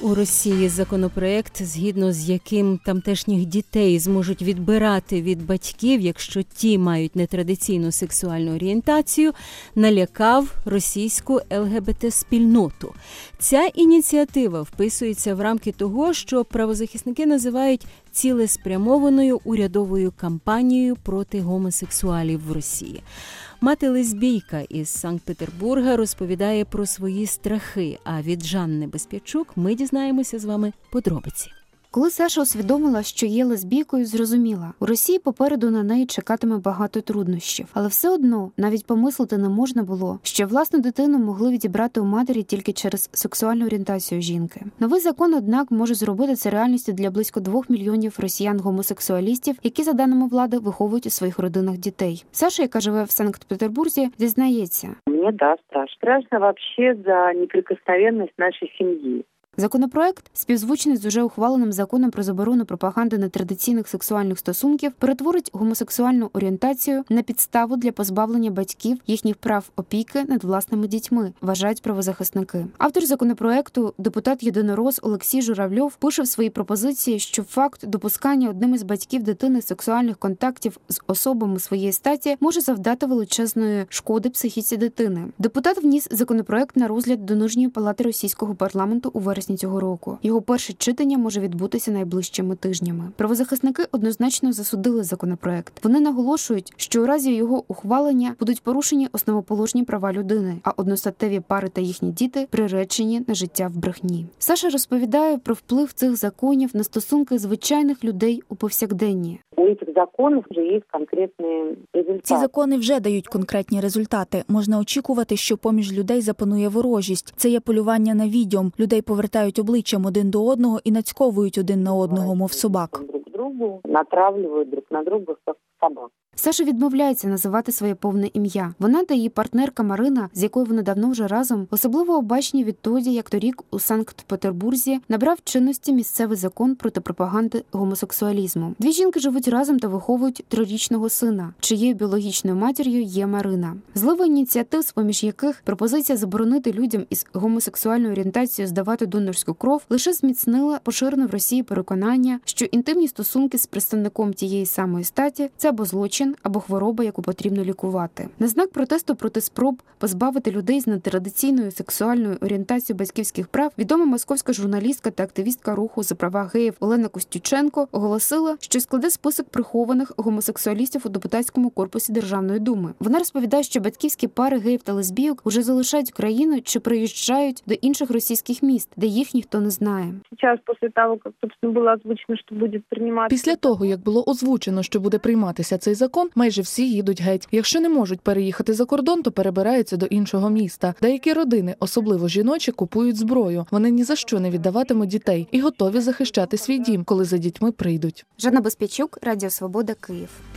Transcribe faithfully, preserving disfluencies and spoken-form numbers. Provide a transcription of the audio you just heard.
У Росії законопроект, згідно з яким тамтешніх дітей зможуть відбирати від батьків, якщо ті мають нетрадиційну сексуальну орієнтацію, налякав російську ел ге бе те-спільноту. Ця ініціатива вписується в рамки того, що правозахисники називають цілеспрямованою урядовою кампанією проти гомосексуалів в Росії. Мати-лесбійка із Санкт-Петербурга розповідає про свої страхи, а від Жанни Безпячук ми дізнаємося з вами подробиці. Коли Саша усвідомила, що є лесбійкою, зрозуміла, у Росії попереду на неї чекатиме багато труднощів. Але все одно навіть помислити не можна було, що власну дитину могли відібрати у матері тільки через сексуальну орієнтацію жінки. Новий закон, однак, може зробити це реальністю для близько двох мільйонів росіян-гомосексуалістів, які, за даними влади, виховують у своїх родинах дітей. Саша, яка живе в Санкт-Петербурзі, зізнається. Мені, да, страшно. Страшно вообще за неприкосновенність нашої сім'ї. Законопроект, співзвучний з уже ухваленим законом про заборону пропаганди нетрадиційних сексуальних стосунків, перетворить гомосексуальну орієнтацію на підставу для позбавлення батьків їхніх прав опіки над власними дітьми, вважають правозахисники. Автор законопроекту, депутат-єдинорос Олексій Журавльов, пише в своїй пропозиції, що факт допускання одним із батьків дитини сексуальних контактів з особами своєї статі може завдати величезної шкоди психіці дитини. Депутат вніс законопроект на розгляд до Нижньої палати російського парламенту у вересні цього року. Його перше читання може відбутися найближчими тижнями. Правозахисники однозначно засудили законопроект. Вони наголошують, що у разі його ухвалення будуть порушені основоположні права людини, а одностатеві пари та їхні діти приречені на життя в брехні. Саша розповідає про вплив цих законів на стосунки звичайних людей у повсякденні. У цих законів вже є конкретні результати. Ці закони вже дають конкретні результати. Можна очікувати, що поміж людей запанує ворожість. Це є полювання на відьом. Людей повертають обличчям один до одного і нацьковують один на одного, мов собак. Друг другу натравлюють друг на друга, як собак. Саша відмовляється називати своє повне ім'я. Вона та її партнерка Марина, з якою вони давно вже разом, особливо обачні відтоді, як торік у Санкт-Петербурзі набрав чинності місцевий закон проти пропаганди гомосексуалізму. Дві жінки живуть разом та виховують трирічного сина, чиєю біологічною матір'ю є Марина. Злива ініціатив, з-поміж яких пропозиція заборонити людям із гомосексуальною орієнтацією здавати донорську кров, лише зміцнила поширене в Росії переконання, що інтимні стосунки з представником тієї самої статі – це або злочин, або хвороба, яку потрібно лікувати. На знак протесту проти спроб позбавити людей з нетрадиційною сексуальною орієнтацією батьківських прав, відома московська журналістка та активістка руху за права геїв Олена Костюченко оголосила, що складе список прихованих гомосексуалістів у депутатському корпусі Державної думи. Вона розповідає, що батьківські пари геїв та лесбійок уже залишають країну чи приїжджають до інших російських міст, де їх ніхто не знає. Зараз, після того, як, собственно, було озвучено, що буде прийматися... Після того, як було озвучено, що буде прийматися цей закон, майже всі їдуть геть. Якщо не можуть переїхати за кордон, то перебираються до іншого міста. Деякі родини, особливо жіночі, купують зброю. Вони ні за що не віддаватимуть дітей і готові захищати свій дім, коли за дітьми прийдуть. Жанна Безпячук, Радіо Свобода, Київ.